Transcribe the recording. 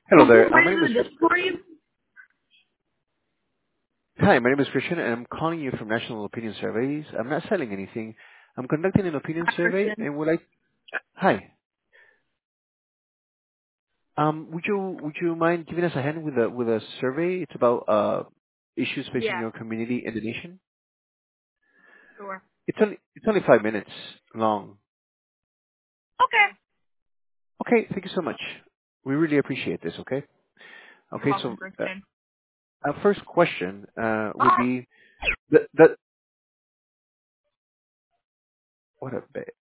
Hello Well, who there. am I to do this for you? My name is Christian, and I'm calling you from National Opinion Surveys. I'm not selling anything. I'm conducting an opinion Hi, survey, Kristen. and would like. Hi. Would you mind giving us a hand with a survey? It's about issues facing Yeah, your community and the nation. sure. It's only 5 minutes long. Okay. Okay. Thank you so much. We really appreciate this. Okay. You're Okay. welcome, So Kristen. our first question would Oh, be that what a